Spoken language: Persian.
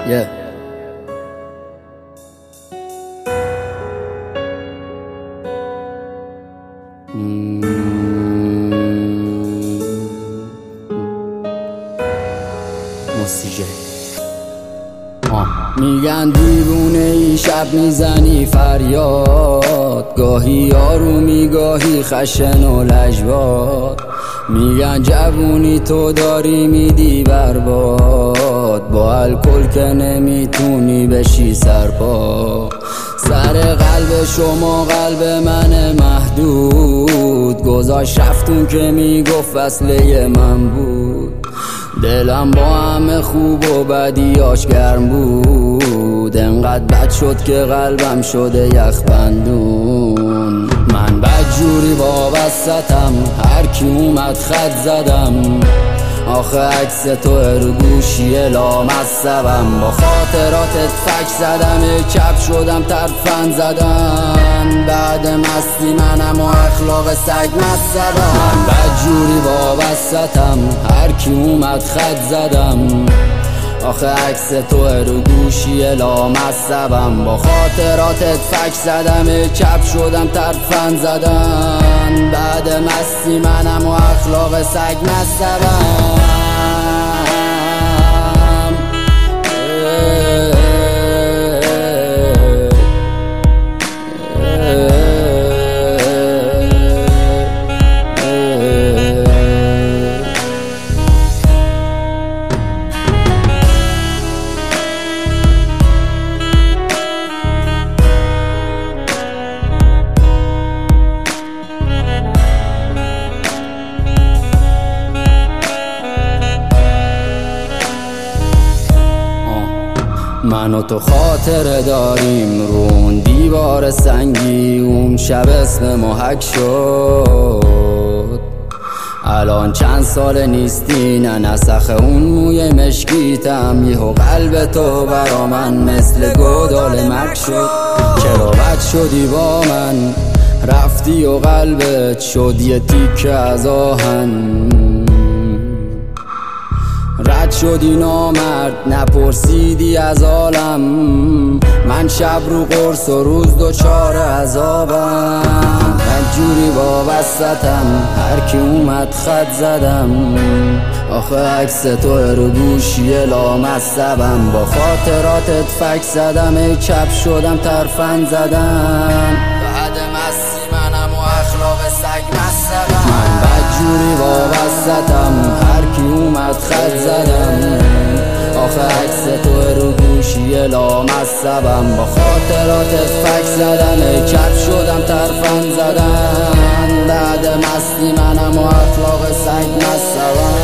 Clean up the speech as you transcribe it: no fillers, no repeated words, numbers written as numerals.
Yeah. موسیقی میگن دیوونه ای شب میزنی فریاد، گاهی آرومی گاهی خشن و لجباد. میگن جوونی تو داری میدی برباد، با الکل که نمیتونی بشی سرپا. سر قلب شما قلب من محدود، گذاشت رفتون که میگفت وصله من بود. دلم با همه خوب و بدیاش گرم بود، انقدر بد شد که قلبم شده یخ بندون. من بدجوری وابستم، هر کی اومد خط زدم. آخه عکس تو رو گوشی لامصبم، با خاطراتت فک زدم، چپ شدم ترفند زدن. بعد مستی منم و اخلاق سگ مصبم. من بدجوری وابستم، هر کی اومد خط زدم. آخه عکس تو رو گوشی لامصبم، با خاطراتت فک زدم، چپ شدم ترفند زدن. بعد مستی منم و اخلاق سگ مصبم. من و تو خاطره داریم رو اون دیوار سنگی، اون شب اسم ما حک شد. الان چند سال نیستی، نه نسخ اون موی مشکیتم. یهو قلب تو برا من مثل گودال مرگ شد. چرا بد شدی با من، رفتی و قلبت شد یه تیکه از آهن. رد شدی نامرد، نپرسیدی از عالم. من شب رو قرص و روز دوچار عذابم. بدجوری وابستم، هر کی اومد خط زدم. آخه عکس تو رو گوشی لامصبم، با خاطراتت فک زدم، چپ شدم ترفند زدم. بعد مستی منم و اخلاق سگ مصبم. من بدجوری وابستم، هر کی اومد خط زدم. آخه عکس تو رو گوشی لامصبم، با خاطراتت فک زدم، چپ شدم ترفند زدم. بعد مستی منم و اخلاق سگ مصبم.